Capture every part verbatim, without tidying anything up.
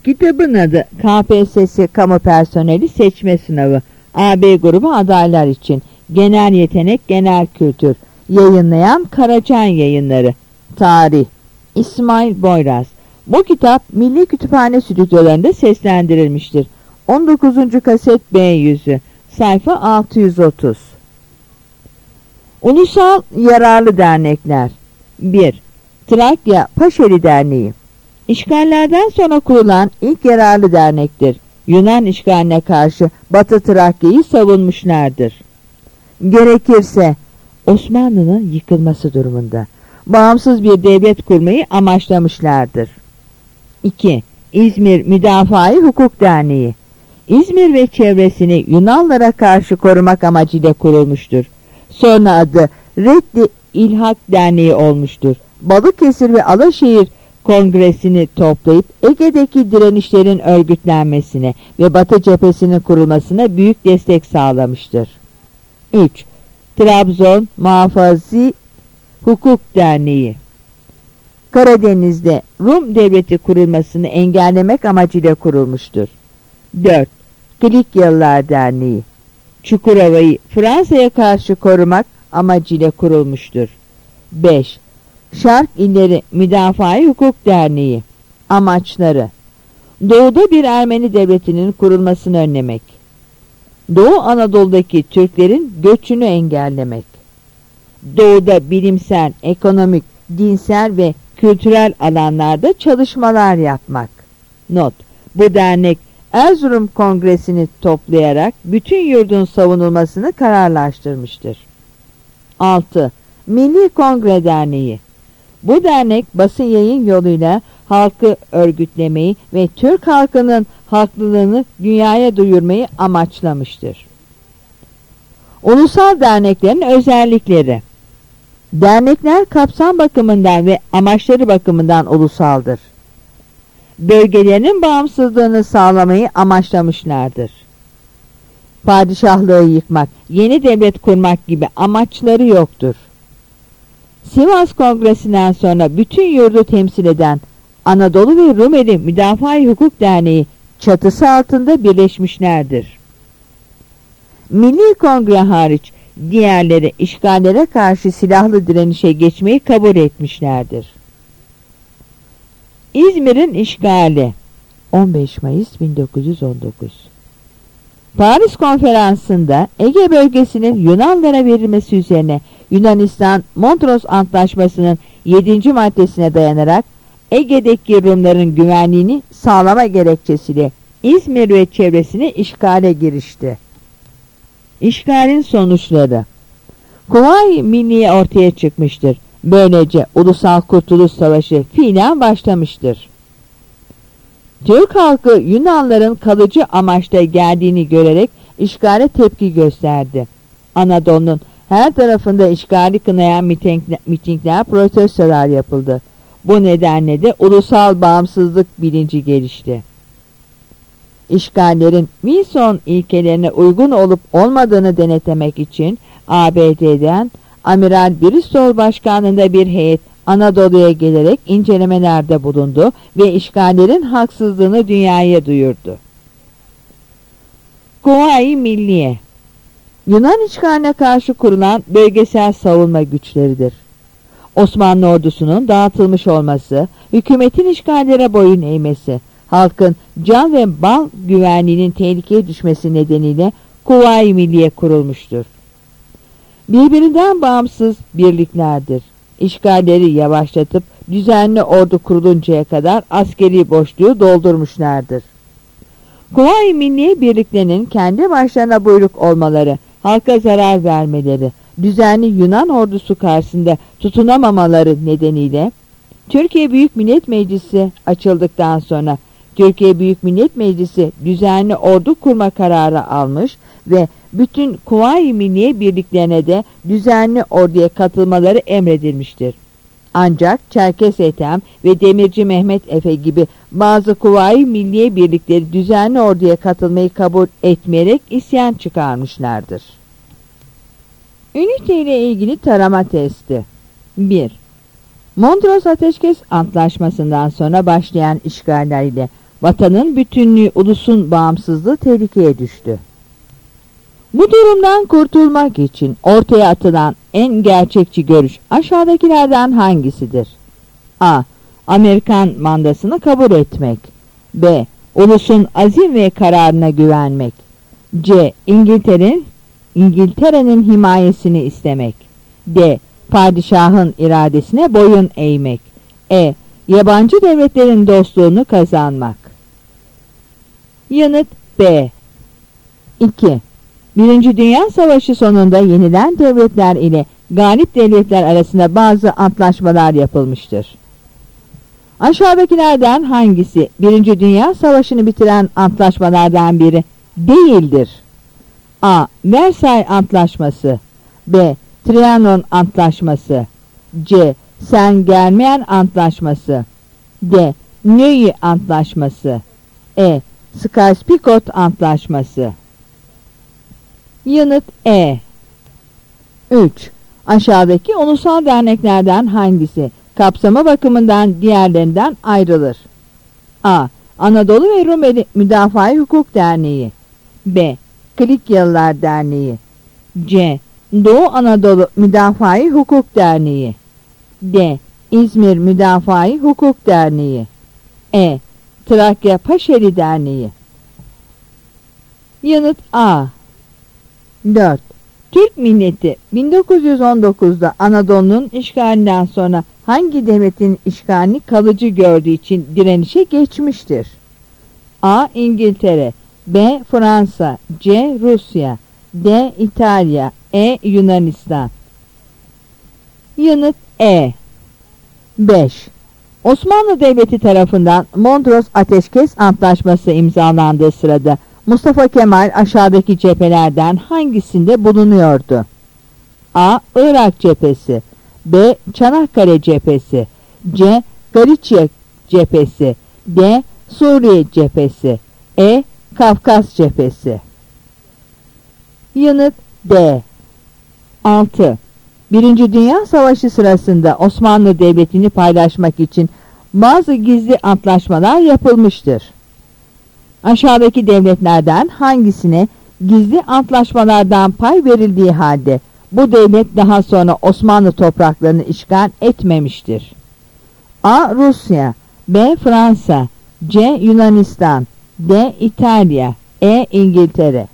Kitabın adı K P S S Kamu Personeli Seçme Sınavı. A B grubu adaylar için. Genel yetenek, genel kültür. Yayınlayan Karacan Yayınları. Tarih İsmail Boyraz. Bu kitap Milli Kütüphane stüdyolarında seslendirilmiştir. on dokuzuncu kaset B yüzü. Sayfa altı yüz otuz. Ulusal Yararlı Dernekler. bir. Trakya Paşeli Derneği. İşgallerden sonra kurulan ilk yararlı dernektir. Yunan işgaline karşı Batı Trakya'yı savunmuşlardır. Gerekirse Osmanlı'nın yıkılması durumunda bağımsız bir devlet kurmayı amaçlamışlardır. iki. İzmir Müdafaa-i Hukuk Derneği. İzmir ve çevresini Yunanlara karşı korumak amacıyla kurulmuştur. Sonra adı Reddi İlhak Derneği olmuştur. Balıkesir ve Alaşehir Kongresini toplayıp Ege'deki direnişlerin örgütlenmesine ve Batı cephesinin kurulmasına büyük destek sağlamıştır. üç. Trabzon Muhafazi Hukuk Derneği. Karadeniz'de Rum devleti kurulmasını engellemek amacıyla kurulmuştur. dört. Kilikyalılar Derneği. Çukurova'yı Fransa'ya karşı korumak amacıyla kurulmuştur. beş. Şark İlleri Müdafaa-i Hukuk Derneği. Amaçları: Doğuda bir Ermeni devletinin kurulmasını önlemek. Doğu Anadolu'daki Türklerin göçünü engellemek. Doğuda bilimsel, ekonomik, dinsel ve kültürel alanlarda çalışmalar yapmak. Not: Bu dernek Erzurum Kongresi'ni toplayarak bütün yurdun savunulmasını kararlaştırmıştır. altı. Milli Kongre Derneği. Bu dernek basın yayın yoluyla halkı örgütlemeyi ve Türk halkının haklılığını dünyaya duyurmayı amaçlamıştır. Ulusal derneklerin özellikleri: Dernekler kapsam bakımından ve amaçları bakımından ulusaldır. Bölgelerinin bağımsızlığını sağlamayı amaçlamışlardır. Padişahlığı yıkmak, yeni devlet kurmak gibi amaçları yoktur. Sivas Kongresi'nden sonra bütün yurdu temsil eden Anadolu ve Rumeli Müdafaa-i Hukuk Derneği çatısı altında birleşmişlerdir. Milli Kongre hariç diğerleri işgallere karşı silahlı direnişe geçmeyi kabul etmişlerdir. İzmir'in işgali on beş Mayıs bin dokuz yüz on dokuz. Paris Konferansı'nda Ege bölgesinin Yunanlara verilmesi üzerine Yunanistan Montrose Antlaşması'nın yedinci maddesine dayanarak Ege'deki Rumların güvenliğini sağlama gerekçesiyle İzmir ve çevresini işgale girişti. İşgalin sonuçları: Kuvayi Milliye ortaya çıkmıştır. Böylece Ulusal Kurtuluş Savaşı fiilen başlamıştır. Türk halkı Yunanların kalıcı amaçta geldiğini görerek işgale tepki gösterdi. Anadolu'nun her tarafında işgali kınayan mitingler, mitingler, protestolar yapıldı. Bu nedenle de ulusal bağımsızlık bilinci gelişti. İşgallerin Wilson ilkelerine uygun olup olmadığını denetlemek için A B D'den Amiral Bristol başkanlığında bir heyet Anadolu'ya gelerek incelemelerde bulundu ve işgallerin haksızlığını dünyaya duyurdu. Kuvayi Milliye, Yunan işgaline karşı kurulan bölgesel savunma güçleridir. Osmanlı ordusunun dağıtılmış olması, hükümetin işgallere boyun eğmesi, halkın can ve mal güvenliğinin tehlikeye düşmesi nedeniyle Kuvayi Milliye kurulmuştur. Birbirinden bağımsız birliklerdir. İşgalleri yavaşlatıp düzenli ordu kuruluncaya kadar askeri boşluğu doldurmuşlardır. Kuvayi Milliye birliklerinin kendi başlarına buyruk olmaları, halka zarar vermeleri, düzenli Yunan ordusu karşısında tutunamamaları nedeniyle Türkiye Büyük Millet Meclisi açıldıktan sonra Türkiye Büyük Millet Meclisi düzenli ordu kurma kararı almış ve bütün Kuvayi Milliye birliklerine de düzenli orduya katılmaları emredilmiştir. Ancak Çerkes Ethem ve Demirci Mehmet Efe gibi bazı Kuvayi Milliye birlikleri düzenli orduya katılmayı kabul etmeyerek isyan çıkarmışlardır. Ünite ile ilgili tarama testi. bir. Mondros Ateşkes Antlaşması'ndan sonra başlayan işgaller ile Vatanın bütünlüğü, ulusun bağımsızlığı tehlikeye düştü. Bu durumdan kurtulmak için ortaya atılan en gerçekçi görüş aşağıdakilerden hangisidir? A. Amerikan mandasını kabul etmek. B. Ulusun azim ve kararına güvenmek. C. İngiltere'nin İngiltere'nin himayesini istemek. D. Padişahın iradesine boyun eğmek. E. Yabancı devletlerin dostluğunu kazanmak. Yanıt B. iki. Birinci Dünya Savaşı sonunda yenilen devletler ile galip devletler arasında bazı antlaşmalar yapılmıştır. Aşağıdakilerden hangisi Birinci Dünya Savaşı'nı bitiren antlaşmalardan biri değildir? A. Versay Antlaşması. B. Trianon Antlaşması. C. Saint-Germain Antlaşması. D. Neuilly Antlaşması. E. Sykes-Picot Antlaşması. Yanıt E. üç. Aşağıdaki ulusal derneklerden hangisi kapsama bakımından diğerlerinden ayrılır? A. Anadolu ve Rumeli Müdafaa-i Hukuk Derneği. B. Klikyalılar Derneği. C. Doğu Anadolu Müdafaa-i Hukuk Derneği. D. İzmir Müdafaa-i Hukuk Derneği. E. Trakya Paşeli Derneği. Yanıt A. dört. Türk milleti bin dokuz yüz on dokuzda Anadolu'nun işgalinden sonra hangi devletin işgalini kalıcı gördüğü için direnişe geçmiştir? A. İngiltere. B. Fransa. C. Rusya. D. İtalya. E. Yunanistan. Yanıt E. beş. Osmanlı Devleti tarafından Mondros Ateşkes Antlaşması imzalandığı sırada Mustafa Kemal aşağıdaki cephelerden hangisinde bulunuyordu? A. Irak cephesi. B. Çanakkale cephesi. C. Galicia cephesi. D. Suriye cephesi. E. Kafkas cephesi. Yanıt D. altı. Birinci Dünya Savaşı sırasında Osmanlı Devleti'ni paylaşmak için bazı gizli antlaşmalar yapılmıştır. Aşağıdaki devletlerden hangisine gizli antlaşmalardan pay verildiği halde bu devlet daha sonra Osmanlı topraklarını işgal etmemiştir? A. Rusya. B. Fransa. C. Yunanistan. D. İtalya. E. İngiltere.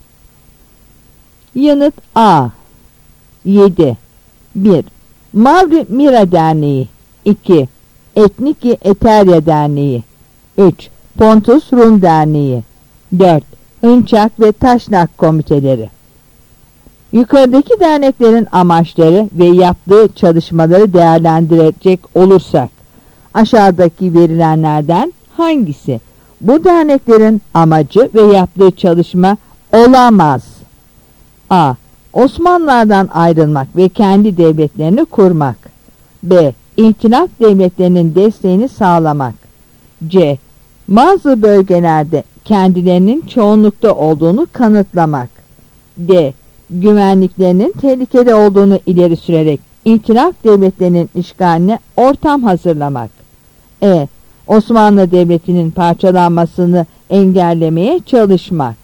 Yanıt A. yedi. bir. Mavri Mira Derneği. iki. Etniki Eterya Derneği. üç. Pontus Rum Derneği. dört. Hınçak ve Taşnak Komiteleri. Yukarıdaki derneklerin amaçları ve yaptığı çalışmaları değerlendirecek olursak, aşağıdaki verilenlerden hangisi bu derneklerin amacı ve yaptığı çalışma olamaz? A. Osmanlılardan ayrılmak ve kendi devletlerini kurmak. B. İhtilaf devletlerinin desteğini sağlamak. C. Bazı bölgelerde kendilerinin çoğunlukta olduğunu kanıtlamak. D. Güvenliklerinin tehlikede olduğunu ileri sürerek İhtilaf devletlerinin işgaline ortam hazırlamak. E. Osmanlı Devleti'nin parçalanmasını engellemeye çalışmak.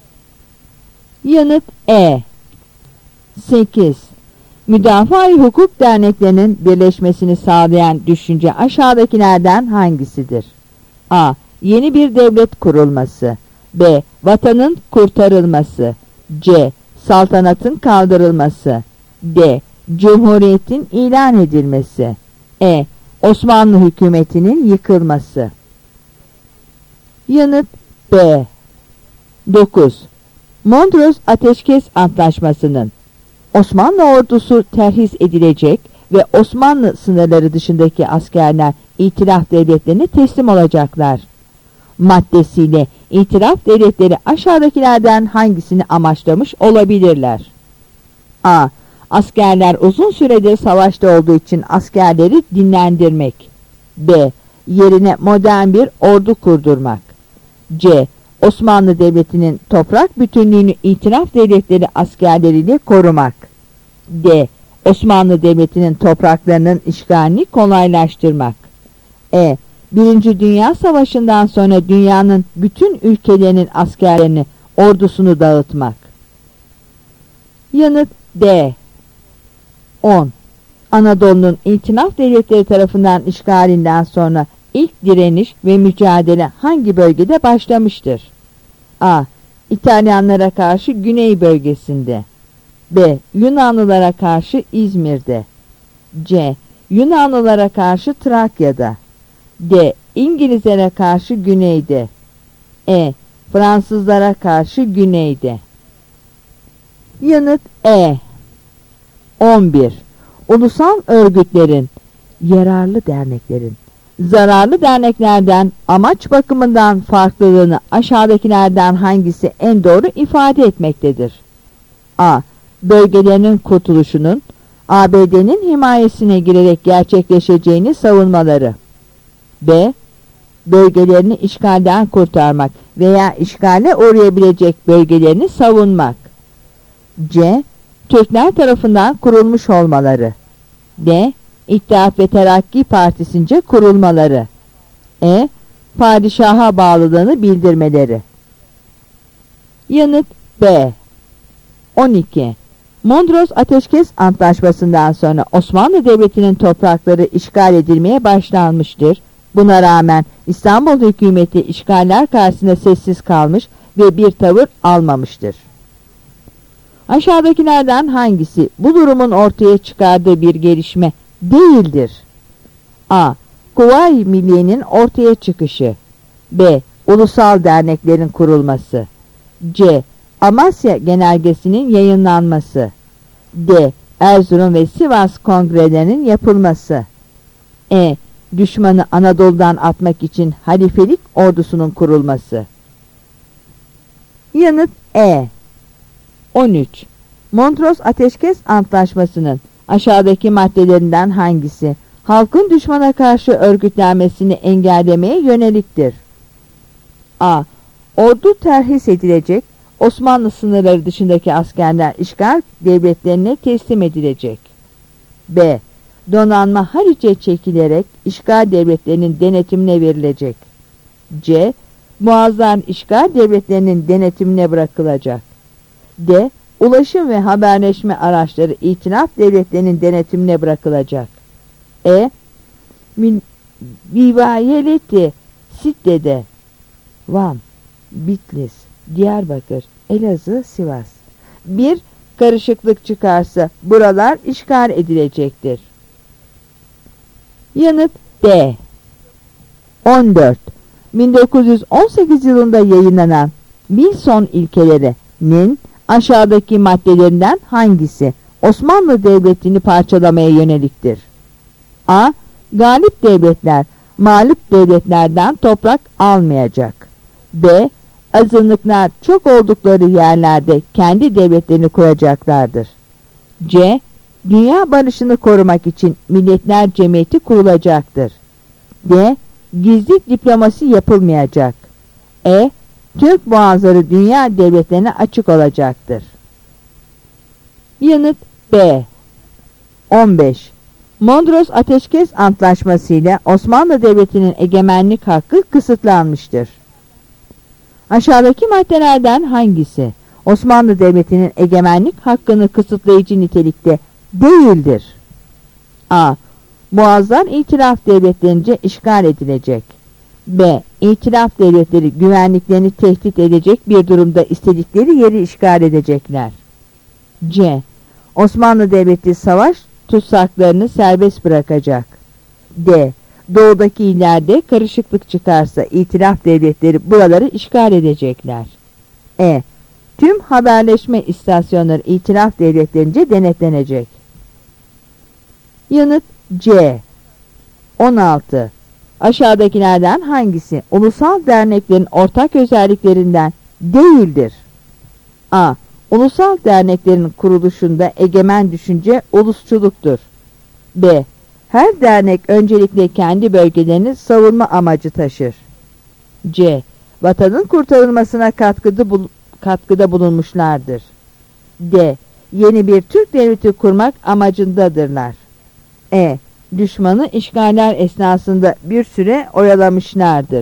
Yanıt E. sekiz. Müdafaa-i hukuk derneklerinin birleşmesini sağlayan düşünce aşağıdakilerden hangisidir? A. Yeni bir devlet kurulması. B. Vatanın kurtarılması. C. Saltanatın kaldırılması. D. Cumhuriyetin ilan edilmesi. E. Osmanlı hükümetinin yıkılması. Yanıt B. dokuz. Mondros Ateşkes Antlaşması'nın Osmanlı ordusu terhis edilecek ve Osmanlı sınırları dışındaki askerler İtilaf devletlerine teslim olacaklar maddesiyle İtilaf devletleri aşağıdakilerden hangisini amaçlamış olabilirler? A. Askerler uzun süredir savaşta olduğu için askerleri dinlendirmek. B. Yerine modern bir ordu kurdurmak. C. Osmanlı Devleti'nin toprak bütünlüğünü İtilaf devletleri askerleriyle korumak. D. Osmanlı Devleti'nin topraklarının işgalini kolaylaştırmak. E. Birinci Dünya Savaşı'ndan sonra dünyanın bütün ülkelerinin askerlerini, ordusunu dağıtmak. Yanıt D. on. Anadolu'nun İtilaf devletleri tarafından işgalinden sonra ilk direniş ve mücadele hangi bölgede başlamıştır? A. İtalyanlara karşı Güney bölgesinde. B. Yunanlılara karşı İzmir'de. C. Yunanlılara karşı Trakya'da. D. İngilizlere karşı güneyde. E. Fransızlara karşı güneyde. Yanıt E. on bir. Ulusal örgütlerin, yararlı derneklerin, zararlı derneklerden amaç bakımından farklılığını aşağıdakilerden hangisi en doğru ifade etmektedir? A. Bölgelerinin kurtuluşunun A B D'nin himayesine girerek gerçekleşeceğini savunmaları. B. Bölgelerini işgalden kurtarmak veya işgale uğrayabilecek bölgelerini savunmak. C. Türkler tarafından kurulmuş olmaları. D. İttihat ve Terakki Partisi'nce kurulmaları. E. Padişaha bağlılığını bildirmeleri. Yanıt B. on iki. Mondros Ateşkes Antlaşması'ndan sonra Osmanlı Devleti'nin toprakları işgal edilmeye başlanmıştır. Buna rağmen İstanbul hükümeti işgaller karşısında sessiz kalmış ve bir tavır almamıştır. Aşağıdakilerden hangisi bu durumun ortaya çıkardığı bir gelişme değildir? A. Kuvayi Milliye'nin ortaya çıkışı. B. Ulusal derneklerin kurulması. C. Amasya Genelgesi'nin yayınlanması. D. Erzurum ve Sivas kongrelerinin yapılması. E. Düşmanı Anadolu'dan atmak için halifelik ordusunun kurulması. Yanıt E. on üç. Mondros Ateşkes Antlaşması'nın aşağıdaki maddelerinden hangisi halkın düşmana karşı örgütlenmesini engellemeye yöneliktir? A. Ordu terhis edilecek, Osmanlı sınırları dışındaki askerler işgal devletlerine teslim edilecek. B. Donanma Haliç'e çekilerek işgal devletlerinin denetimine verilecek. C. Muazzam işgal devletlerinin denetimine bırakılacak. D. Ulaşım ve haberleşme araçları İtilaf devletlerinin denetimine bırakılacak. E. Vivayeleti Sitte'de Van, Bitlis, Diyarbakır, Elazığ, Sivas. Bir karışıklık çıkarsa buralar işgal edilecektir. Yanıt D. on dört. bin dokuz yüz on sekiz yılında yayınlanan Wilson ilkelerinin aşağıdaki maddelerinden hangisi Osmanlı Devleti'ni parçalamaya yöneliktir? A. Galip devletler mağlup devletlerden toprak almayacak. B. Azınlıklar çok oldukları yerlerde kendi devletlerini kuracaklardır. C. Dünya barışını korumak için Milletler Cemiyeti kurulacaktır. D. Gizli diplomasi yapılmayacak. E. Türk boğazları dünya devletlerine açık olacaktır. Yanıt B. on beş. Mondros Ateşkes Antlaşması ile Osmanlı Devleti'nin egemenlik hakkı kısıtlanmıştır. Aşağıdaki maddelerden hangisi Osmanlı Devleti'nin egemenlik hakkını kısıtlayıcı nitelikte değildir? A. Boğazlar İtilaf devletlerince işgal edilecek. B. İtilaf devletleri güvenliklerini tehdit edecek bir durumda istedikleri yeri işgal edecekler. C. Osmanlı Devleti savaş tutsaklarını serbest bırakacak. D. Doğudaki illerde karışıklık çıkarsa İtilaf devletleri buraları işgal edecekler. E. Tüm haberleşme istasyonları İtilaf devletlerince denetlenecek. Yanıt C. on altı. Aşağıdakilerden hangisi ulusal derneklerin ortak özelliklerinden değildir? A. Ulusal derneklerin kuruluşunda egemen düşünce ulusçuluktur. B. Her dernek öncelikle kendi bölgelerini savunma amacı taşır. C. Vatanın kurtarılmasına katkıda, bul katkıda bulunmuşlardır. D. Yeni bir Türk devleti kurmak amacındadırlar. E. düşmanı işgaller esnasında bir süre oyalamışlardır.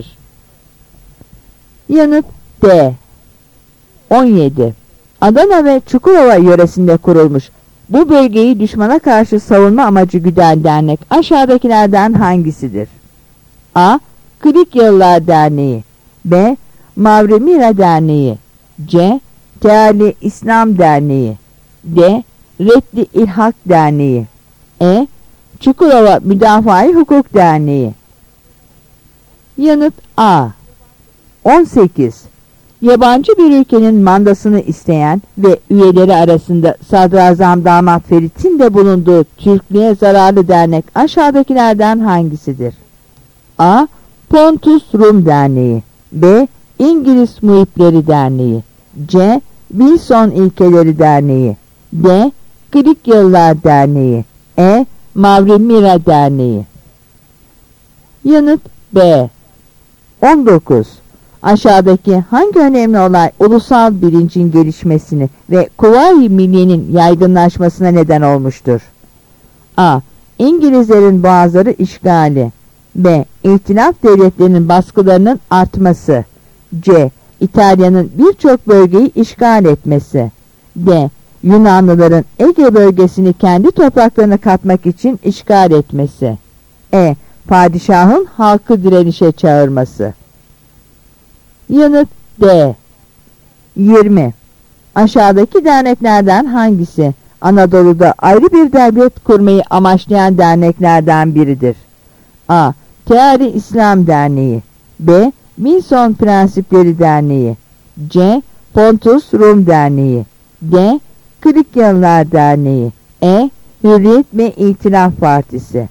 Yanıt D. on yedi. Adana ve Çukurova yöresinde kurulmuş. Bu bölgeyi düşmana karşı savunma amacı güden dernek aşağıdakilerden hangisidir? A. Klikyalılar Derneği. B. Mavremira Derneği. C. Teali İslam Derneği. D. Reddi İlhak Derneği. E. Çukurova Müdafaa-i Hukuk Derneği. Yanıt A. on sekiz. Yabancı bir ülkenin mandasını isteyen ve üyeleri arasında Sadrazam Damat Ferit'in de bulunduğu Türklüğe zararlı dernek aşağıdakilerden hangisidir? A. Pontus Rum Derneği. B. İngiliz Muhipleri Derneği. C. Wilson İlkeleri Derneği. D. Klikyalılar Derneği. E. Mavremira Derneği. Yanıt B. on dokuz. Aşağıdaki hangi önemli olay ulusal bilincin gelişmesini ve Kuvayi Milliye'nin yaygınlaşmasına neden olmuştur? A. İngilizlerin boğazları işgali. B. İhtilaf devletlerinin baskılarının artması. C. İtalya'nın birçok bölgeyi işgal etmesi. D. Yunanlıların Ege bölgesini kendi topraklarına katmak için işgal etmesi. E. Padişahın halkı direnişe çağırması. Yanıt D. yirmi. Aşağıdaki derneklerden hangisi Anadolu'da ayrı bir devlet kurmayı amaçlayan derneklerden biridir? A. Teali İslam Derneği. B. Wilson Prensipleri Derneği. C. Pontus Rum Derneği. D. Klikyalılar Derneği. E. Hürriyet ve İtilaf Partisi.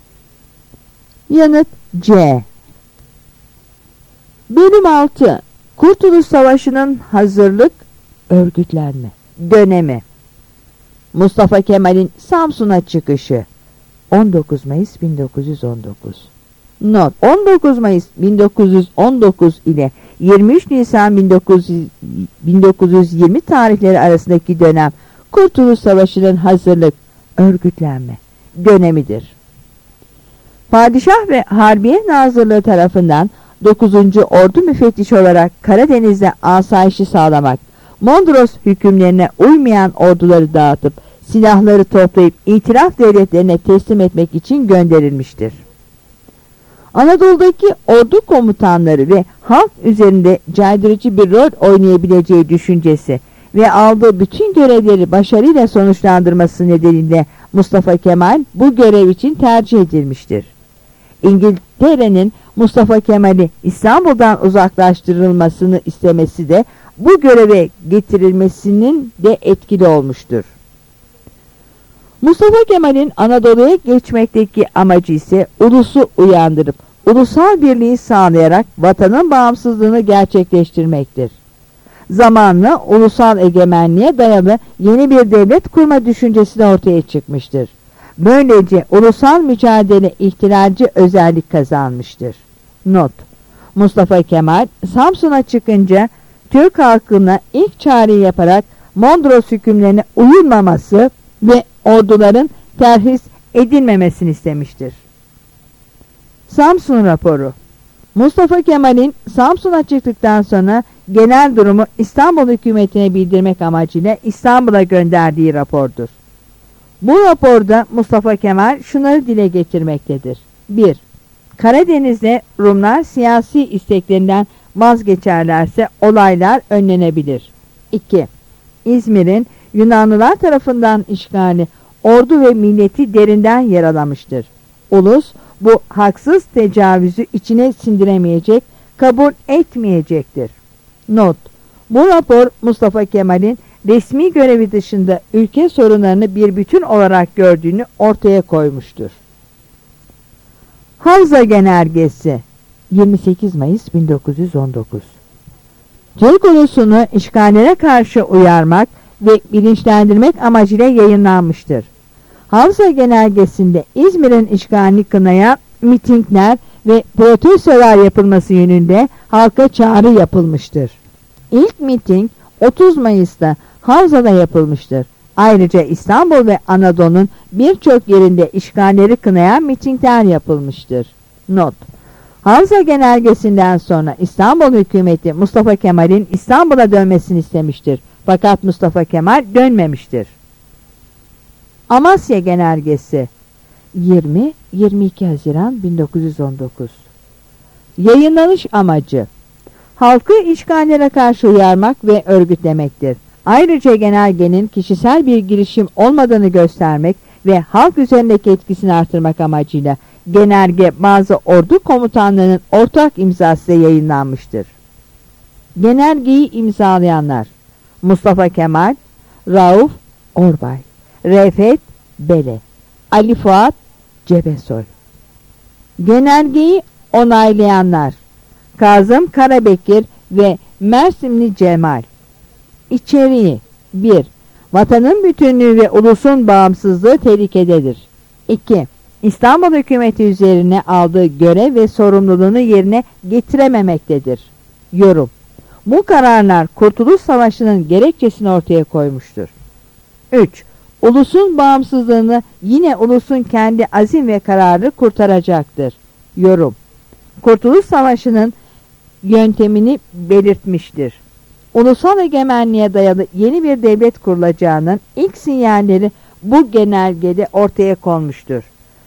Yanıt C. Bölüm altı. Kurtuluş Savaşı'nın hazırlık, örgütlenme dönemi. Mustafa Kemal'in Samsun'a çıkışı. on dokuz Mayıs bin dokuz yüz on dokuz. Not: on dokuz Mayıs bin dokuz yüz on dokuz ile yirmi üç Nisan bin dokuz yüz yirmi tarihleri arasındaki dönem Kurtuluş Savaşı'nın hazırlık, örgütlenme dönemidir. Padişah ve Harbiye Nazırlığı tarafından dokuzuncu Ordu müfettişi olarak Karadeniz'de asayişi sağlamak, Mondros hükümlerine uymayan orduları dağıtıp silahları toplayıp itilaf devletlerine teslim etmek için gönderilmiştir. Anadolu'daki ordu komutanları ve halk üzerinde caydırıcı bir rol oynayabileceği düşüncesi ve aldığı bütün görevleri başarıyla sonuçlandırması nedeniyle Mustafa Kemal bu görev için tercih edilmiştir. İngiltere'nin Mustafa Kemal'i İstanbul'dan uzaklaştırılmasını istemesi de bu göreve getirilmesinin de etkili olmuştur. Mustafa Kemal'in Anadolu'ya geçmekteki amacı ise ulusu uyandırıp ulusal birliği sağlayarak vatanın bağımsızlığını gerçekleştirmektir. Zamanla ulusal egemenliğe dayalı yeni bir devlet kurma düşüncesi de ortaya çıkmıştır. Böylece ulusal mücadele ihtilalci özellik kazanmıştır. Not: Mustafa Kemal Samsun'a çıkınca Türk halkına ilk çağrı yaparak Mondros hükümlerine uyulmaması ve orduların terhis edilmemesini istemiştir. Samsun raporu. Mustafa Kemal'in Samsun'a çıktıktan sonra genel durumu İstanbul hükümetine bildirmek amacıyla İstanbul'a gönderdiği rapordur. Bu raporda Mustafa Kemal şunları dile getirmektedir. bir. Karadeniz'de Rumlar siyasi isteklerinden vazgeçerlerse olaylar önlenebilir. iki. İzmir'in Yunanlılar tarafından işgali ordu ve milleti derinden yaralamıştır. Ulus bu haksız tecavüzü içine sindiremeyecek, kabul etmeyecektir. Not: Bu rapor Mustafa Kemal'in resmi görevi dışında ülke sorunlarını bir bütün olarak gördüğünü ortaya koymuştur. Havza Genelgesi yirmi sekiz Mayıs bin dokuz yüz on dokuz. Türk ulusunu işgallere karşı uyarmak ve bilinçlendirmek amacıyla yayınlanmıştır. Havza Genelgesi'nde İzmir'in işgalini kınayan mitingler ve protestolar yapılması yönünde halka çağrı yapılmıştır. İlk miting otuz Mayıs'ta Havza'da yapılmıştır. Ayrıca İstanbul ve Anadolu'nun birçok yerinde işgalleri kınayan mitingler yapılmıştır. Not: Havza Genelgesi'nden sonra İstanbul hükümeti Mustafa Kemal'in İstanbul'a dönmesini istemiştir. Fakat Mustafa Kemal dönmemiştir. Amasya Genelgesi yirmi yirmi iki Haziran bin dokuz yüz on dokuz. Yayınlanış amacı halkı işgallere karşı uyarmak ve örgütlemektir. Ayrıca genelgenin kişisel bir girişim olmadığını göstermek ve halk üzerindeki etkisini artırmak amacıyla genelge bazı ordu komutanlarının ortak imzasıyla yayınlanmıştır. Genelgeyi imzalayanlar: Mustafa Kemal, Rauf Orbay, Refet Bele, Ali Fuat Cebesoy. Genelgeyi onaylayanlar: Kazım Karabekir ve Mersinli Cemal. İçeriği: bir Vatanın bütünlüğü ve ulusun bağımsızlığı tehlikededir. iki İstanbul hükümeti üzerine aldığı görev ve sorumluluğunu yerine getirememektedir. Yorum: Bu kararlar Kurtuluş Savaşı'nın gerekçesini ortaya koymuştur. üç Ulusun bağımsızlığını yine ulusun kendi azim ve kararı kurtaracaktır. Yorum: Kurtuluş Savaşı'nın yöntemini belirtmiştir. Ulusal egemenliğe dayalı yeni bir devlet kurulacağının ilk sinyalleri bu genelgede ortaya konmuştur.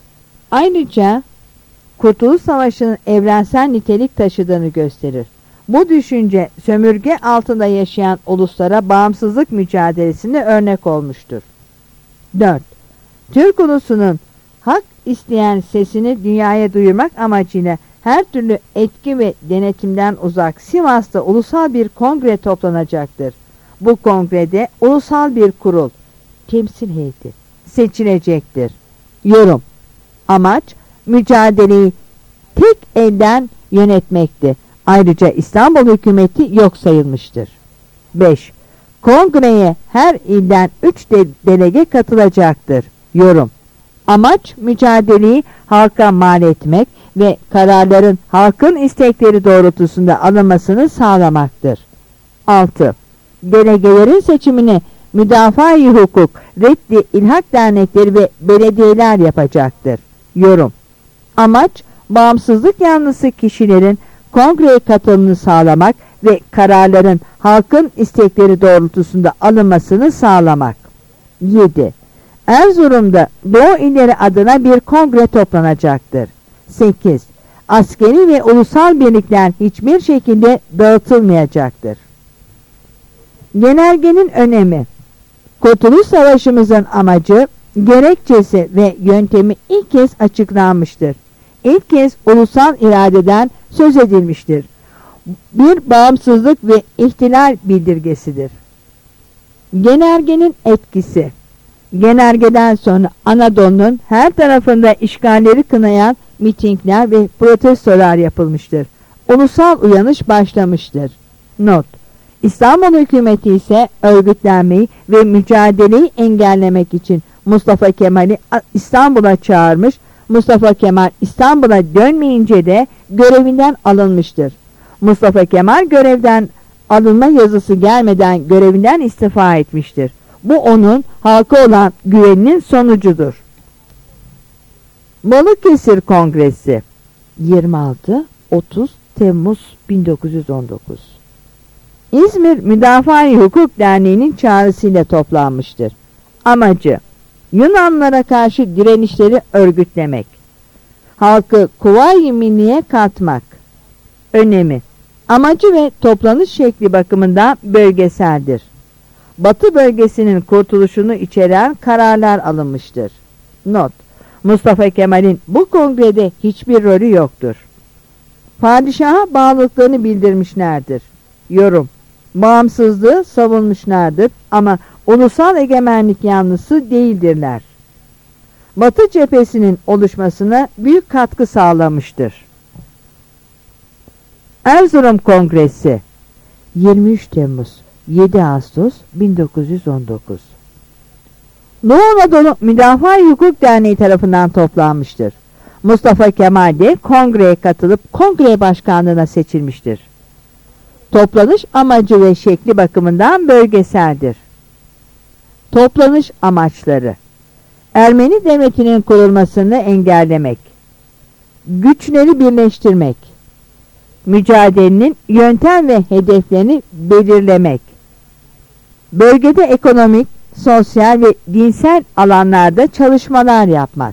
Ayrıca Kurtuluş Savaşı'nın evrensel nitelik taşıdığını gösterir. Bu düşünce sömürge altında yaşayan uluslara bağımsızlık mücadelesinde örnek olmuştur. dört Türk ulusunun hak isteyen sesini dünyaya duyurmak amacıyla her türlü etki ve denetimden uzak Sivas'ta ulusal bir kongre toplanacaktır. Bu kongrede ulusal bir kurul, temsil heyeti seçilecektir. Yorum: Amaç mücadeleyi tek elden yönetmekti. Ayrıca İstanbul hükümeti yok sayılmıştır. beş Kongreye her ilden üç de delege katılacaktır. Yorum: Amaç mücadeleyi halka mal etmek ve kararların halkın istekleri doğrultusunda alınmasını sağlamaktır. altı Delegelerin seçimini Müdafaa-i Hukuk, Reddi İlhak Dernekleri ve belediyeler yapacaktır. Yorum: Amaç bağımsızlık yanlısı kişilerin kongreye katılımını sağlamak ve kararların halkın istekleri doğrultusunda alınmasını sağlamak. yedi Erzurum'da Doğu illeri adına bir kongre toplanacaktır. sekiz Askeri ve ulusal birlikler hiçbir şekilde dağıtılmayacaktır. Genelgenin önemi: Kurtuluş Savaşımızın amacı, gerekçesi ve yöntemi ilk kez açıklanmıştır. İlk kez ulusal iradeden söz edilmiştir. Bir bağımsızlık ve ihtilal bildirgesidir. Genelgenin etkisi: Genelgeden sonra Anadolu'nun her tarafında işgalleri kınayan mitingler ve protestolar yapılmıştır. Ulusal uyanış başlamıştır. Not: İstanbul hükümeti ise örgütlenmeyi ve mücadeleyi engellemek için Mustafa Kemal'i İstanbul'a çağırmış. Mustafa Kemal İstanbul'a dönmeyince de görevinden alınmıştır. Mustafa Kemal görevden alınma yazısı gelmeden görevinden istifa etmiştir. Bu onun halka olan güveninin sonucudur. Balıkesir Kongresi yirmi altı otuz Temmuz bin dokuz yüz on dokuz. İzmir Müdafaa-i Hukuk Derneği'nin çağrısıyla toplanmıştır. Amacı: Yunanlara karşı direnişleri örgütlemek. Halkı Kuvayi Milliye katmak. Önemi: Amacı ve toplanış şekli bakımından bölgeseldir. Batı bölgesinin kurtuluşunu içeren kararlar alınmıştır. Not: Mustafa Kemal'in bu kongrede hiçbir rolü yoktur. Padişaha bağlılıklarını bildirmişlerdir. Yorum: Bağımsızlığı savunmuşlardır ama ulusal egemenlik yanlısı değildirler. Batı cephesinin oluşmasına büyük katkı sağlamıştır. Erzurum Kongresi yirmi üç Temmuz yedi Ağustos bin dokuz yüz on dokuz. Doğu Anadolu Müdafaa-i Hukuk Derneği tarafından toplanmıştır. Mustafa Kemal de kongreye katılıp kongre başkanlığına seçilmiştir. Toplanış amacı ve şekli bakımından bölgeseldir. Toplanış amaçları: Ermeni devletinin kurulmasını engellemek, güçleri birleştirmek, mücadelenin yöntem ve hedeflerini belirlemek, bölgede ekonomik, sosyal ve dinsel alanlarda çalışmalar yapmak.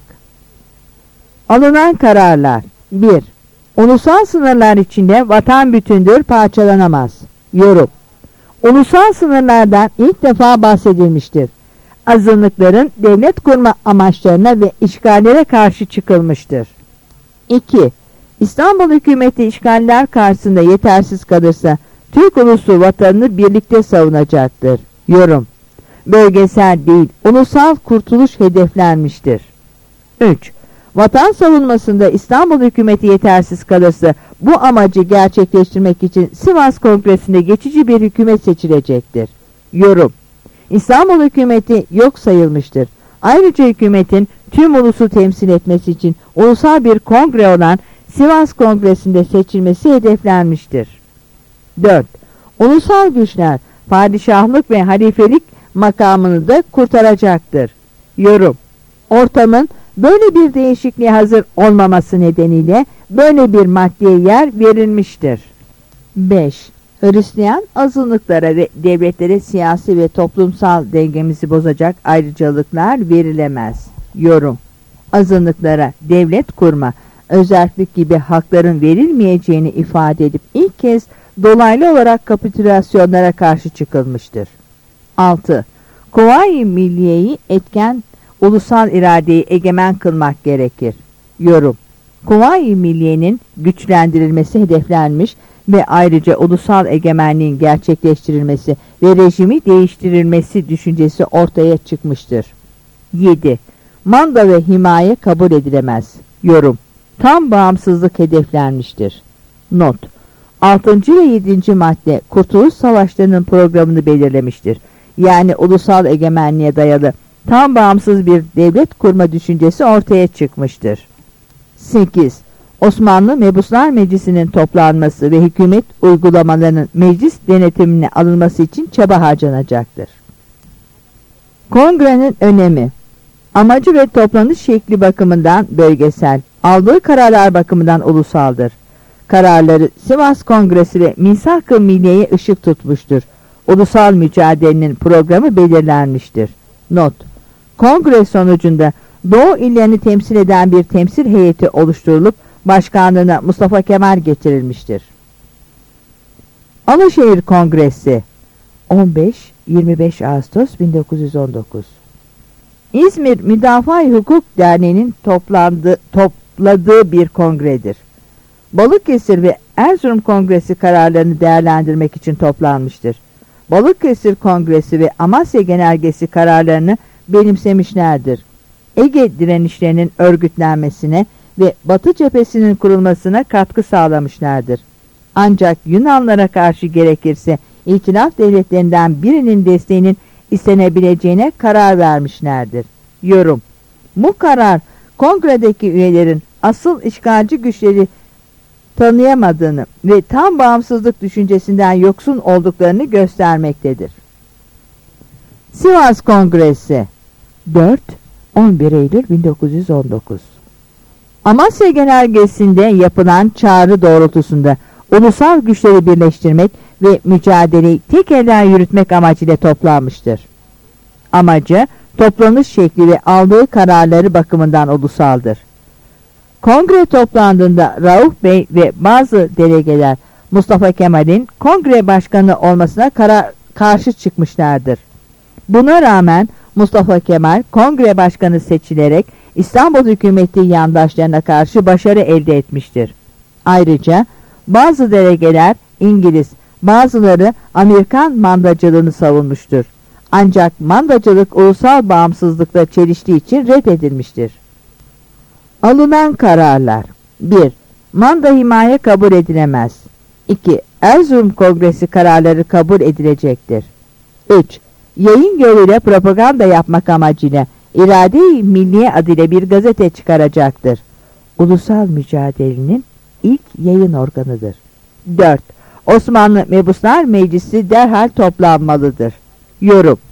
Alınan kararlar: bir Ulusal sınırlar içinde vatan bütündür, parçalanamaz. Yorum: Ulusal sınırlardan ilk defa bahsedilmiştir. Azınlıkların devlet kurma amaçlarına ve işgallere karşı çıkılmıştır. iki İstanbul hükümeti işgaller karşısında yetersiz kalırsa Türk ulusu vatanını birlikte savunacaktır. Yorum: Bölgesel değil, ulusal kurtuluş hedeflenmiştir. üç Vatan savunmasında İstanbul hükümeti yetersiz kalırsa bu amacı gerçekleştirmek için Sivas Kongresi'nde geçici bir hükümet seçilecektir. Yorum: İstanbul hükümeti yok sayılmıştır. Ayrıca hükümetin tüm ulusu temsil etmesi için ulusal bir kongre olan Sivas Kongresi'nde seçilmesi hedeflenmiştir. dört Ulusal güçler padişahlık ve halifelik makamını da kurtaracaktır. Yorum: Ortamın böyle bir değişikliğe hazır olmaması nedeniyle böyle bir maddeye yer verilmiştir. beş Hristiyan azınlıklara ve devletlere siyasi ve toplumsal dengemizi bozacak ayrıcalıklar verilemez. Yorum: Azınlıklara devlet kurma, özerklik gibi hakların verilmeyeceğini ifade edip ilk kez dolaylı olarak kapitülasyonlara karşı çıkılmıştır. altı Kuvayi Milliye'yi etken, ulusal iradeyi egemen kılmak gerekir. Yorum: Kuvayi Milliye'nin güçlendirilmesi hedeflenmiş ve ayrıca ulusal egemenliğin gerçekleştirilmesi ve rejimi değiştirilmesi düşüncesi ortaya çıkmıştır. yedi Manda ve himaye kabul edilemez. Yorum: Tam bağımsızlık hedeflenmiştir. Not: altıncı ve yedinci madde Kurtuluş Savaşları'nın programını belirlemiştir. Yani ulusal egemenliğe dayalı tam bağımsız bir devlet kurma düşüncesi ortaya çıkmıştır. sekiz Osmanlı Mebuslar Meclisi'nin toplanması ve hükümet uygulamalarının meclis denetimine alınması için çaba harcanacaktır. Kongrenin önemi: Amacı ve toplanış şekli bakımından bölgesel, aldığı kararlar bakımından ulusaldır. Kararları Sivas Kongresi ve Misak-ı Milliye'ye ışık tutmuştur. Ulusal mücadelenin programı belirlenmiştir. Not: Kongre sonucunda Doğu illerini temsil eden bir temsil heyeti oluşturulup başkanlığına Mustafa Kemal getirilmiştir. Alaşehir Kongresi on beş yirmi beş Ağustos bin dokuz yüz on dokuz İzmir Müdafaa-i Hukuk Derneği'nin toplandığı, topladığı bir kongredir. Balıkesir ve Erzurum Kongresi kararlarını değerlendirmek için toplanmıştır. Balıkesir Kongresi ve Amasya Genelgesi kararlarını benimsemişlerdir. Ege direnişlerinin örgütlenmesine ve Batı cephesinin kurulmasına katkı sağlamışlardır. Ancak Yunanlara karşı gerekirse İtilaf devletlerinden birinin desteğinin istenebileceğine karar vermişlerdir. Yorum: Bu karar kongredeki üyelerin asıl işgalci güçleri tanıyamadığını ve tam bağımsızlık düşüncesinden yoksun olduklarını göstermektedir. Sivas Kongresi dört on bir Eylül bin dokuz yüz on dokuz Amasya Genelgesi'nde yapılan çağrı doğrultusunda ulusal güçleri birleştirmek ve mücadeleyi tek elden yürütmek amacıyla toplanmıştır. Amacı, toplanış şekli ve aldığı kararları bakımından ulusaldır. Kongre toplandığında Rauf Bey ve bazı delegeler Mustafa Kemal'in kongre başkanı olmasına karar karşı çıkmışlardır. Buna rağmen Mustafa Kemal kongre başkanı seçilerek İstanbul hükümeti yandaşlarına karşı başarı elde etmiştir. Ayrıca bazı delegeler İngiliz, bazıları Amerikan mandacılığını savunmuştur. Ancak mandacılık ulusal bağımsızlıkla çeliştiği için reddedilmiştir. Alınan kararlar: bir Manda himaye kabul edilemez. iki Erzurum Kongresi kararları kabul edilecektir. üç Yayın yoluyla propaganda yapmak amacıyla İrade-i Milliye adıyla bir gazete çıkaracaktır. Ulusal mücadelenin ilk yayın organıdır. dört Osmanlı Mebuslar Meclisi derhal toplanmalıdır. Yorum: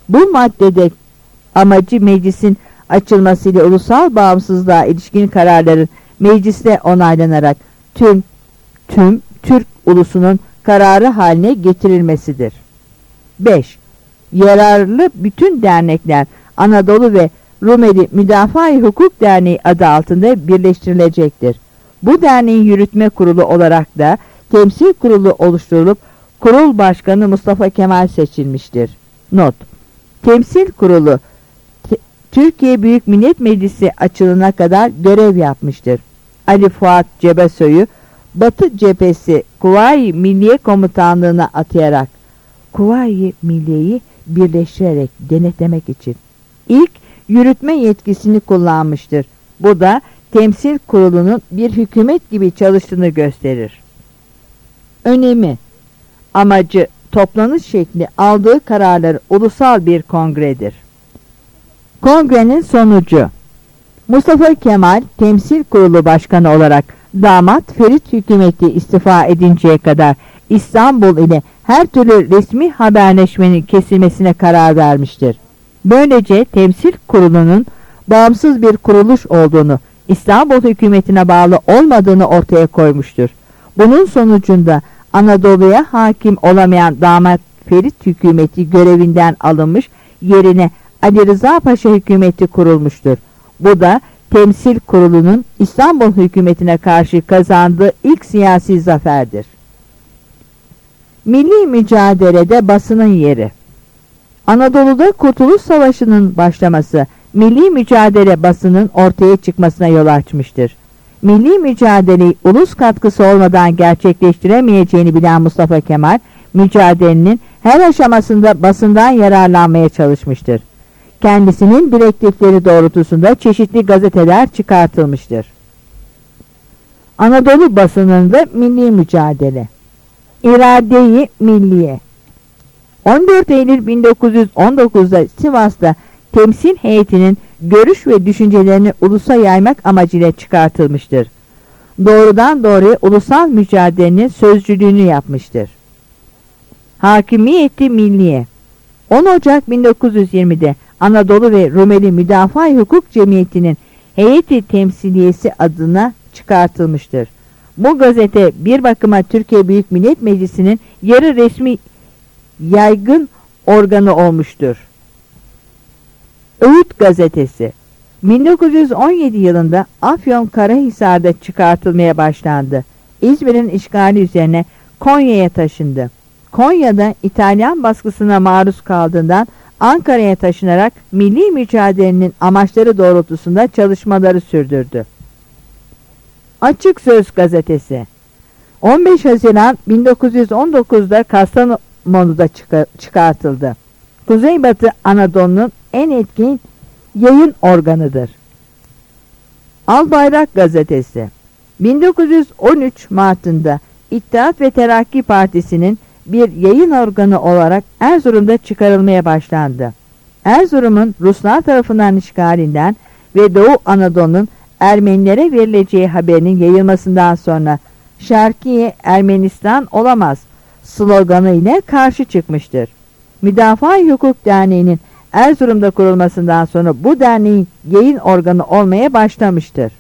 Bu maddede amacı meclisin açılmasıyla ulusal bağımsızlığa ilişkin kararların mecliste onaylanarak tüm tüm Türk ulusunun kararı haline getirilmesidir. beş. Yararlı bütün dernekler Anadolu ve Rumeli Müdafaa-i Hukuk Derneği adı altında birleştirilecektir. Bu derneğin yürütme kurulu olarak da temsil kurulu oluşturulup kurul başkanı Mustafa Kemal seçilmiştir. Not: Temsil kurulu Türkiye Büyük Millet Meclisi açılana kadar görev yapmıştır. Ali Fuat Cebesoy'u Batı Cephesi Kuvayi Milliye Komutanlığı'na atayarak Kuvayi Milliye'yi birleştirerek denetlemek için ilk yürütme yetkisini kullanmıştır. Bu da temsil kurulunun bir hükümet gibi çalıştığını gösterir. Önemi: amacı, toplanış şekli, aldığı kararlar ulusal bir kongredir. Kongrenin sonucu: Mustafa Kemal Temsil Kurulu Başkanı olarak damat Ferit hükümeti istifa edinceye kadar İstanbul ile her türlü resmi haberleşmenin kesilmesine karar vermiştir. Böylece Temsil Kurulu'nun bağımsız bir kuruluş olduğunu, İstanbul hükümetine bağlı olmadığını ortaya koymuştur. Bunun sonucunda Anadolu'ya hakim olamayan damat Ferit hükümeti görevinden alınmış, yerine Ali Rıza Paşa hükümeti kurulmuştur. Bu da Temsil Kurulu'nun İstanbul hükümetine karşı kazandığı ilk siyasi zaferdir. Milli mücadelede basının yeri. Anadolu'da Kurtuluş Savaşı'nın başlaması, milli mücadele basının ortaya çıkmasına yol açmıştır. Milli mücadeleyi ulus katkısı olmadan gerçekleştiremeyeceğini bilen Mustafa Kemal, mücadelenin her aşamasında basından yararlanmaya çalışmıştır. Kendisinin direktifleri doğrultusunda çeşitli gazeteler çıkartılmıştır. Anadolu basınında milli mücadele. İrade-i Milliye. on dört Eylül bin dokuz yüz on dokuz'da Sivas'ta temsil heyetinin görüş ve düşüncelerini ulusa yaymak amacıyla çıkartılmıştır. Doğrudan doğruya ulusal mücadelenin sözcülüğünü yapmıştır. Hakimiyeti Milliye. on Ocak bin dokuz yüz yirmi'de Anadolu ve Rumeli Müdafaa-i Hukuk Cemiyeti'nin heyeti temsiliyesi adına çıkartılmıştır. Bu gazete bir bakıma Türkiye Büyük Millet Meclisi'nin yarı resmi yaygın organı olmuştur. Öğüt Gazetesi. bin dokuz yüz on yedi yılında Afyonkarahisar'da çıkartılmaya başlandı. İzmir'in işgali üzerine Konya'ya taşındı. Konya'da İtalyan baskısına maruz kaldığından Ankara'ya taşınarak milli mücadelenin amaçları doğrultusunda çalışmaları sürdürdü. Açık Söz Gazetesi. on beş Haziran bin dokuz yüz on dokuz'da Kastamonu'da çıkartıldı. Kuzeybatı Anadolu'nun en etkin yayın organıdır. Albayrak Gazetesi. bin dokuz yüz on üç Mart'ında İttihat ve Terakki Partisi'nin bir yayın organı olarak Erzurum'da çıkarılmaya başlandı. Erzurum'un Ruslar tarafından işgalinden ve Doğu Anadolu'nun Ermenilere verileceği haberinin yayılmasından sonra Şarkiye Ermenistan olamaz sloganı ile karşı çıkmıştır. Müdafaa-i Hukuk Derneği'nin Erzurum'da kurulmasından sonra bu derneğin yayın organı olmaya başlamıştır.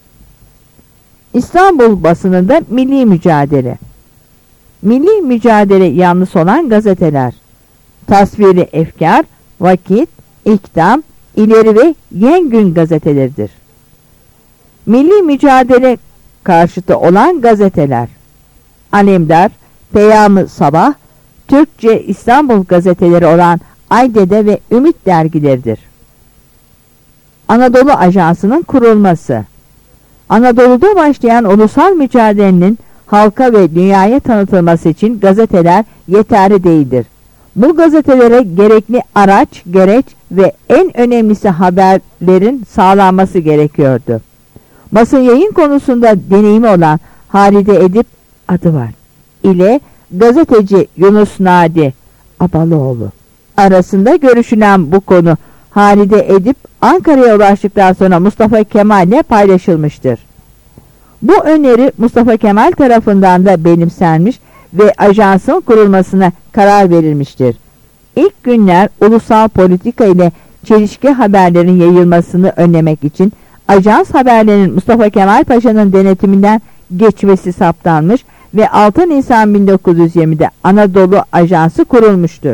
İstanbul basınında milli mücadele. Milli mücadele yanlısı olan gazeteler: Tasviri Efkar, Vakit, İktam, İleri ve Yengün gazeteleridir. Milli mücadele karşıtı olan gazeteler: Alemdar, Peyam-ı Sabah, Türkçe İstanbul gazeteleri olan Aydede ve Ümit dergileridir. Anadolu Ajansı'nın kurulması. Anadolu'da başlayan ulusal mücadelenin halka ve dünyaya tanıtılması için gazeteler yeterli değildir. Bu gazetelere gerekli araç, gereç ve en önemlisi haberlerin sağlanması gerekiyordu. Basın yayın konusunda deneyimi olan Halide Edip adı var ile gazeteci Yunus Nadi Abalıoğlu arasında görüşülen bu konu Halide Edip Ankara'ya ulaştıktan sonra Mustafa Kemal ile paylaşılmıştır. Bu öneri Mustafa Kemal tarafından da benimsenmiş ve ajansın kurulmasına karar verilmiştir. İlk günler ulusal politika ile çelişki haberlerin yayılmasını önlemek için ajans haberlerinin Mustafa Kemal Paşa'nın denetiminden geçmesi saptanmış ve altı Nisan bin dokuz yüz yirmide Anadolu Ajansı kurulmuştur.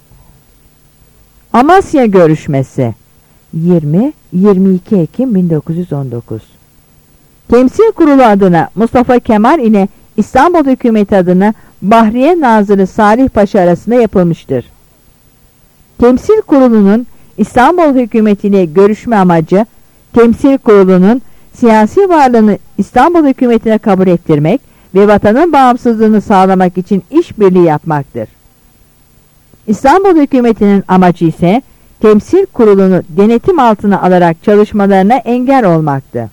Amasya Görüşmesi yirmi yirmi iki Ekim bin dokuz yüz on dokuz. Temsil Kurulu adına Mustafa Kemal ile İstanbul Hükümeti adına Bahriye Nazırı Salih Paşa arasında yapılmıştır. Temsil Kurulu'nun İstanbul Hükümeti ile görüşme amacı, Temsil Kurulu'nun siyasi varlığını İstanbul Hükümeti'ne kabul ettirmek ve vatanın bağımsızlığını sağlamak için işbirliği yapmaktır. İstanbul Hükümeti'nin amacı ise Temsil Kurulu'nu denetim altına alarak çalışmalarına engel olmaktı.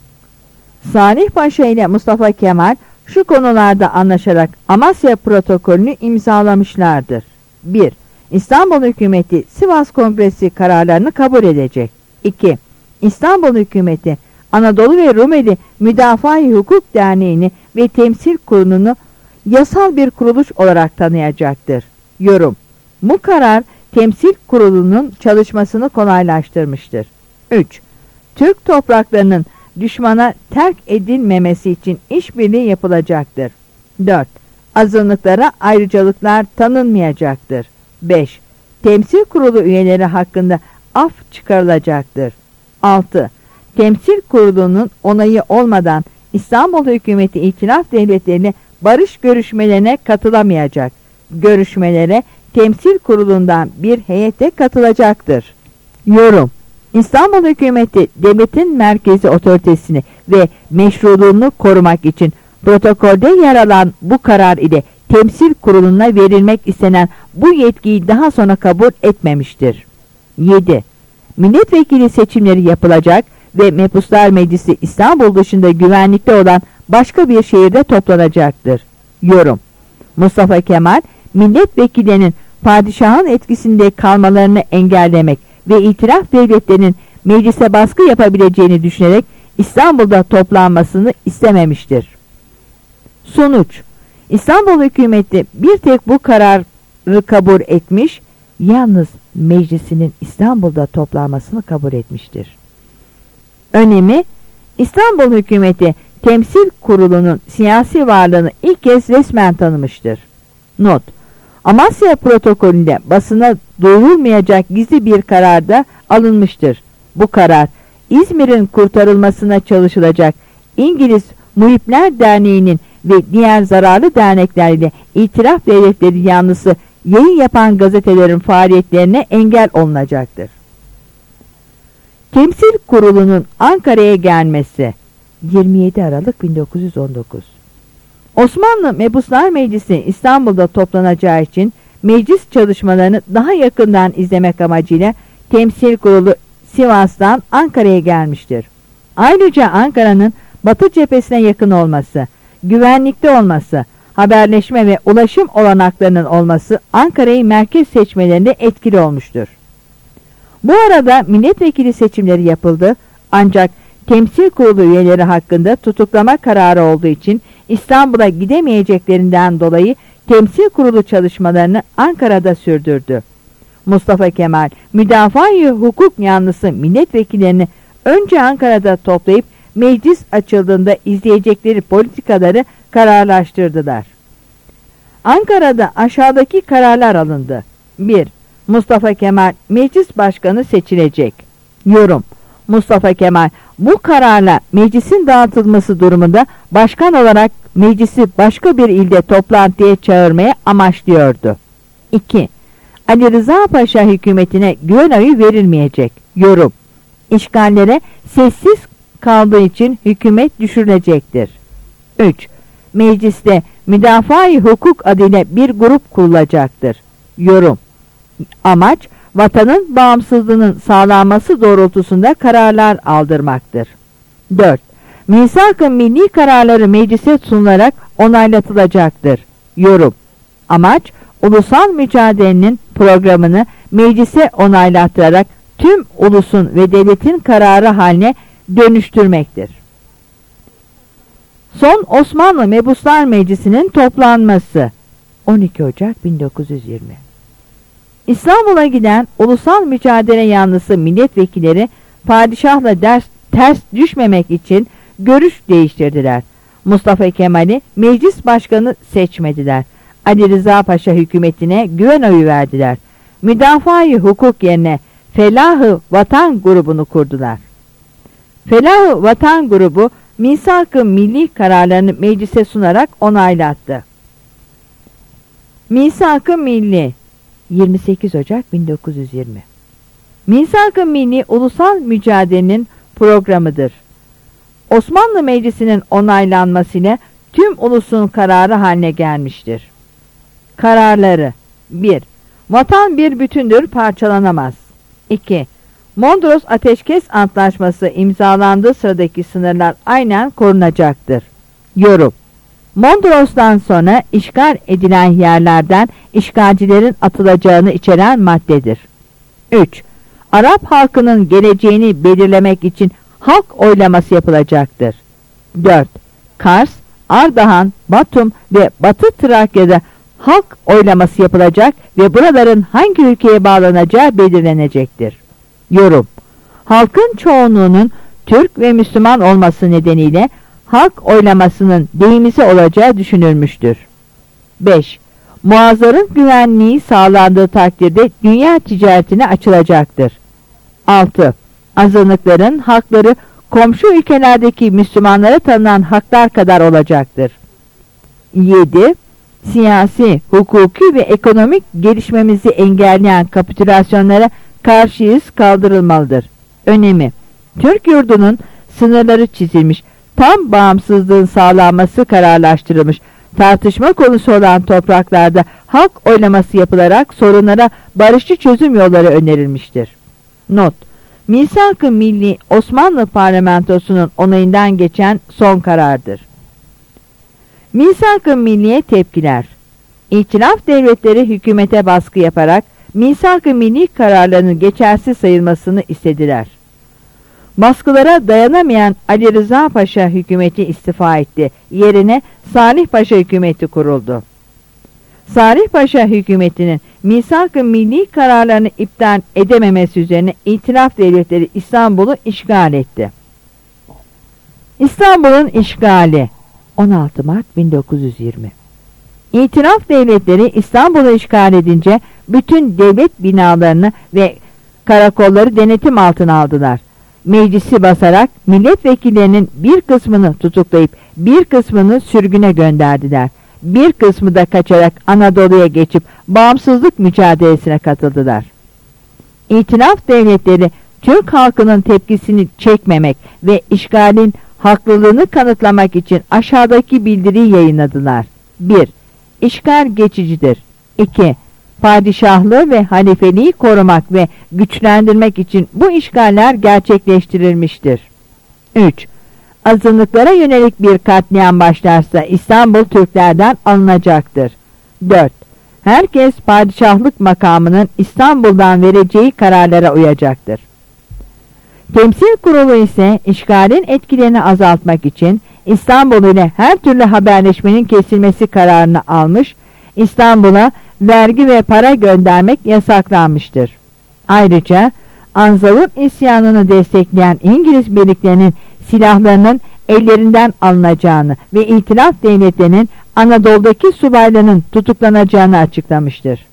Salih Paşa ile Mustafa Kemal şu konularda anlaşarak Amasya Protokolünü imzalamışlardır. bir. İstanbul Hükümeti Sivas Kongresi kararlarını kabul edecek. iki. İstanbul Hükümeti Anadolu ve Rumeli Müdafaa-i Hukuk Derneği'ni ve Temsil Kurulu'nu yasal bir kuruluş olarak tanıyacaktır. Yorum: bu karar Temsil Kurulu'nun çalışmasını kolaylaştırmıştır. üç. Türk topraklarının düşmana terk edilmemesi için işbirliği yapılacaktır. dört. Azınlıklara ayrıcalıklar tanınmayacaktır. beş. Temsil Kurulu üyeleri hakkında af çıkarılacaktır. altı. Temsil Kurulu'nun onayı olmadan İstanbul Hükümeti İtilaf Devletleri'ne barış görüşmelerine katılamayacak. Görüşmelere Temsil Kurulu'ndan bir heyete katılacaktır. Yorum: İstanbul Hükümeti devletin merkezi otoritesini ve meşruluğunu korumak için protokolde yer alan bu karar ile Temsil Kurulu'na verilmek istenen bu yetkiyi daha sonra kabul etmemiştir. yedi. Milletvekili seçimleri yapılacak ve Mebuslar Meclisi İstanbul dışında güvenlikte olan başka bir şehirde toplanacaktır. Yorum: Mustafa Kemal, milletvekillerinin padişahın etkisinde kalmalarını engellemek ve itiraf devletlerinin meclise baskı yapabileceğini düşünerek İstanbul'da toplanmasını istememiştir. Sonuç: İstanbul Hükümeti bir tek bu kararı kabul etmiş, yalnız meclisinin İstanbul'da toplanmasını kabul etmiştir. Önemi: İstanbul Hükümeti Temsil Kurulu'nun siyasi varlığını ilk kez resmen tanımıştır. Not: Amasya Protokolü'nde basına duyurulmayacak gizli bir karar da alınmıştır. Bu karar, İzmir'in kurtarılmasına çalışılacak İngiliz Muhipler Derneği'nin ve diğer zararlı dernekler ile itiraf devletleri yanlısı yayın yapan gazetelerin faaliyetlerine engel olunacaktır. Temsil Kurulu'nun Ankara'ya gelmesi yirmi yedi Aralık bin dokuz yüz on dokuz. Osmanlı Mebuslar Meclisi İstanbul'da toplanacağı için meclis çalışmalarını daha yakından izlemek amacıyla Temsil Kurulu Sivas'tan Ankara'ya gelmiştir. Ayrıca Ankara'nın Batı cephesine yakın olması, güvenlikte olması, haberleşme ve ulaşım olanaklarının olması Ankara'yı merkez seçmelerinde etkili olmuştur. Bu arada milletvekili seçimleri yapıldı, ancak Temsil Kurulu üyeleri hakkında tutuklama kararı olduğu için İstanbul'a gidemeyeceklerinden dolayı Temsil Kurulu çalışmalarını Ankara'da sürdürdü. Mustafa Kemal, müdafaa-i hukuk yanlısı milletvekillerini önce Ankara'da toplayıp meclis açıldığında izleyecekleri politikaları kararlaştırdılar. Ankara'da aşağıdaki kararlar alındı. bir. Mustafa Kemal meclis başkanı seçilecek. Yorum: Mustafa Kemal bu kararla meclisin dağıtılması durumunda başkan olarak meclisi başka bir ilde toplantıya çağırmaya amaçlıyordu. iki. Ali Rıza Paşa hükümetine güven oyu verilmeyecek. Yorum: İşgallere sessiz kaldığı için hükümet düşürülecektir. üç. Mecliste müdafaa-i hukuk adıyla bir grup kurulacaktır. Yorum: Amaç, vatanın bağımsızlığının sağlanması doğrultusunda kararlar aldırmaktır. dört. Misak-ı milli kararları meclise sunularak onaylatılacaktır. Yorum: Amaç, ulusal mücadelenin programını meclise onaylattırarak tüm ulusun ve devletin kararı haline dönüştürmektir. Son Osmanlı Mebuslar Meclisi'nin toplanması on iki Ocak bin dokuz yüz yirmi. İstanbul'a giden ulusal mücadele yanlısı milletvekilleri padişahla ders, ters düşmemek için görüş değiştirdiler. Mustafa Kemal'i meclis başkanı seçmediler. Ali Rıza Paşa hükümetine güven oyu verdiler. Müdafaa-i hukuk yerine Felah-ı Vatan grubunu kurdular. Felah-ı Vatan grubu misak-ı milli kararlarını meclise sunarak onaylattı. Misak-ı milli yirmi sekiz Ocak bin dokuz yüz yirmi. Misak-ı milli ulusal mücadelenin programıdır. Osmanlı Meclisi'nin onaylanmasıyla tüm ulusun kararı haline gelmiştir. Kararları: bir. Vatan bir bütündür, parçalanamaz. iki. Mondros Ateşkes Antlaşması imzalandığı sıradaki sınırlar aynen korunacaktır. Yorum: Mondros'tan sonra işgal edilen yerlerden işgalcilerin atılacağını içeren maddedir. üç. Arap halkının geleceğini belirlemek için halk oylaması yapılacaktır. dört. Kars, Ardahan, Batum ve Batı Trakya'da halk oylaması yapılacak ve buraların hangi ülkeye bağlanacağı belirlenecektir. Yorum: Halkın çoğunluğunun Türk ve Müslüman olması nedeniyle halk oylamasının deyimisi olacağı düşünülmüştür. beş. Muazzarın güvenliği sağlandığı takdirde dünya ticaretine açılacaktır. altı. Azınlıkların hakları komşu ülkelerdeki Müslümanlara tanınan haklar kadar olacaktır. yedi. Siyasi, hukuki ve ekonomik gelişmemizi engelleyen kapitülasyonlara karşıyız kaldırılmalıdır. Önemi: Türk yurdunun sınırları çizilmiş, tam bağımsızlığın sağlanması kararlaştırılmış, tartışma konusu olan topraklarda halk oylaması yapılarak sorunlara barışçı çözüm yolları önerilmiştir. Not: Misak-ı Milli Osmanlı Parlamentosu'nun onayından geçen son karardır. Misak-ı Milli'ye tepkiler: İtilaf devletleri hükümete baskı yaparak Misak-ı Milli kararlarının geçersiz sayılmasını istediler. Baskılara dayanamayan Ali Rıza Paşa hükümeti istifa etti. Yerine Salih Paşa hükümeti kuruldu. Salih Paşa hükümetinin Misak-ı Milli kararlarını iptal edememesi üzerine İtilaf devletleri İstanbul'u işgal etti. İstanbul'un işgali on altı Mart bin dokuz yüz yirmi. İtilaf devletleri İstanbul'u işgal edince bütün devlet binalarını ve karakolları denetim altına aldılar. Meclisi basarak milletvekillerinin bir kısmını tutuklayıp bir kısmını sürgüne gönderdiler. Bir kısmı da kaçarak Anadolu'ya geçip bağımsızlık mücadelesine katıldılar. İtilaf devletleri Türk halkının tepkisini çekmemek ve işgalin haklılığını kanıtlamak için aşağıdaki bildiriyi yayınladılar. bir. İşgal geçicidir. iki. Padişahlığı ve halifeliği korumak ve güçlendirmek için bu işgaller gerçekleştirilmiştir. üç. Azınlıklara yönelik bir katliam başlarsa İstanbul Türklerden alınacaktır. dört. Herkes padişahlık makamının İstanbul'dan vereceği kararlara uyacaktır. Temsil Kurulu ise işgalin etkilerini azaltmak için İstanbul ile her türlü haberleşmenin kesilmesi kararını almış, İstanbul'a vergi ve para göndermek yasaklanmıştır. Ayrıca Anzavur isyanını destekleyen İngiliz birliklerinin silahlarının ellerinden alınacağını ve İtilaf devletlerinin Anadolu'daki subaylarının tutuklanacağını açıklamıştır.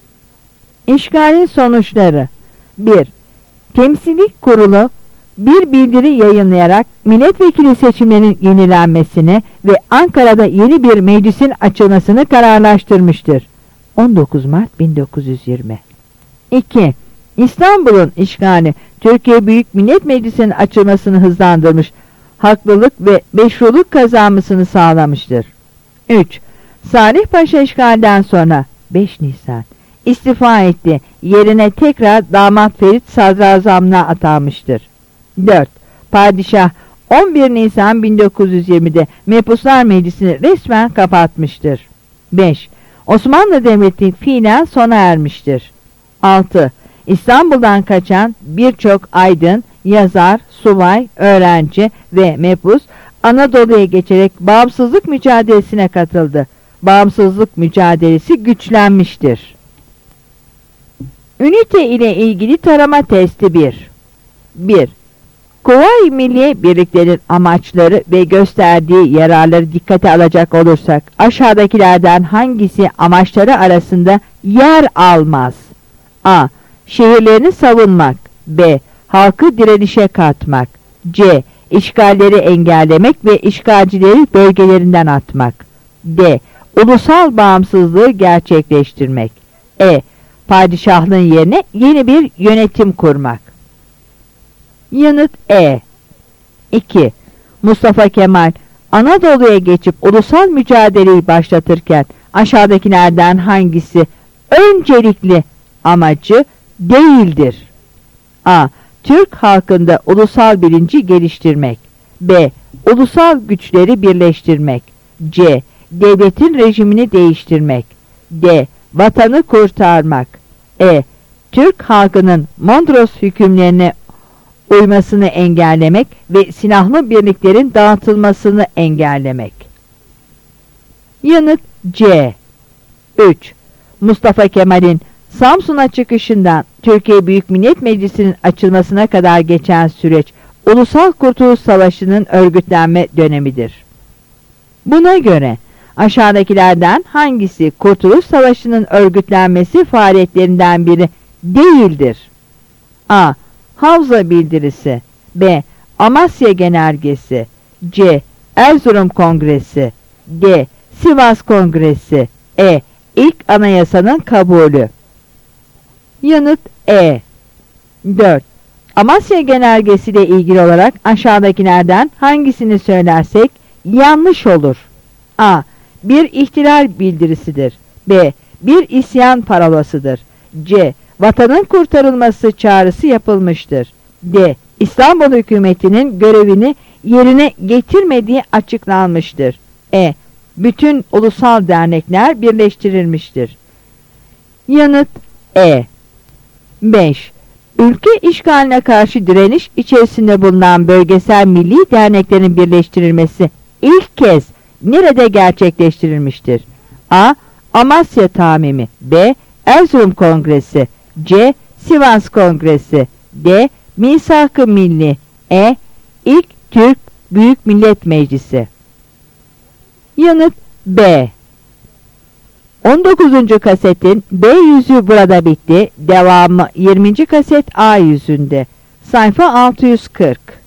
İşgalin sonuçları: bir. Temsillik Kurulu bir bildiri yayınlayarak milletvekili seçimlerinin yenilenmesini ve Ankara'da yeni bir meclisin açılmasını kararlaştırmıştır. on dokuz Mart bin dokuz yüz yirmi. iki. İstanbul'un işgali Türkiye Büyük Millet Meclisi'nin açılmasını hızlandırmış, haklılık ve meşruluk kazanmasını sağlamıştır. üç. Salih Paşa işgalden sonra beş Nisan istifa etti. Yerine tekrar damat Ferit sadrazamlığa atanmıştır. dört. Padişah on bir Nisan bin dokuz yüz yirmide Mebuslar Meclisi'ni resmen kapatmıştır. beş. Osmanlı Devleti fiilen sona ermiştir. altı. İstanbul'dan kaçan birçok aydın, yazar, subay, öğrenci ve mebus Anadolu'ya geçerek bağımsızlık mücadelesine katıldı. Bağımsızlık mücadelesi güçlenmiştir. Ünite ile ilgili tarama testi bir. bir. Kuvayi Milliye Birliklerin amaçları ve gösterdiği yararları dikkate alacak olursak, aşağıdakilerden hangisi amaçları arasında yer almaz? A. Şehirlerini savunmak. B. Halkı direnişe katmak. C. İşgalleri engellemek ve işgalcileri bölgelerinden atmak. D. Ulusal bağımsızlığı gerçekleştirmek. E. Padişahlığın yerine yeni bir yönetim kurmak. Yanıt E. iki. Mustafa Kemal Anadolu'ya geçip ulusal mücadeleyi başlatırken aşağıdakilerden hangisi öncelikli amacı değildir? A. Türk halkında ulusal bilinci geliştirmek. B. Ulusal güçleri birleştirmek. C. Devletin rejimini değiştirmek. D. Vatanı kurtarmak. E. Türk halkının Mondros hükümlerine uymasını engellemek ve silahlı birliklerin dağıtılmasını engellemek. Yanıt C. üç. Mustafa Kemal'in Samsun'a çıkışından Türkiye Büyük Millet Meclisi'nin açılmasına kadar geçen süreç Ulusal Kurtuluş Savaşı'nın örgütlenme dönemidir. Buna göre aşağıdakilerden hangisi Kurtuluş Savaşı'nın örgütlenmesi faaliyetlerinden biri değildir? A. Havza Bildirisi. B. Amasya Genelgesi. C. Erzurum Kongresi. D. Sivas Kongresi. E. İlk Anayasanın kabulü. Yanıt E. dört. Amasya Genelgesi ile ilgili olarak aşağıdakilerden hangisini söylersek yanlış olur? A. Bir ihtilal bildirisidir. B. Bir isyan parolasıdır. C. Vatanın kurtarılması çağrısı yapılmıştır. D. İstanbul hükümetinin görevini yerine getirmediği açıklanmıştır. E. Bütün ulusal dernekler birleştirilmiştir. Yanıt E. beş. Ülke işgaline karşı direniş içerisinde bulunan bölgesel milli derneklerin birleştirilmesi ilk kez nerede gerçekleştirilmiştir? A. Amasya Tamimi. B. Erzurum Kongresi. C. Sivas Kongresi. D. Misak-ı Milli. E. İlk Türk Büyük Millet Meclisi. Yanıt B. on dokuzuncu kasetin B yüzü burada bitti. Devamı yirminci kaset A yüzünde. Sayfa altı yüz kırk.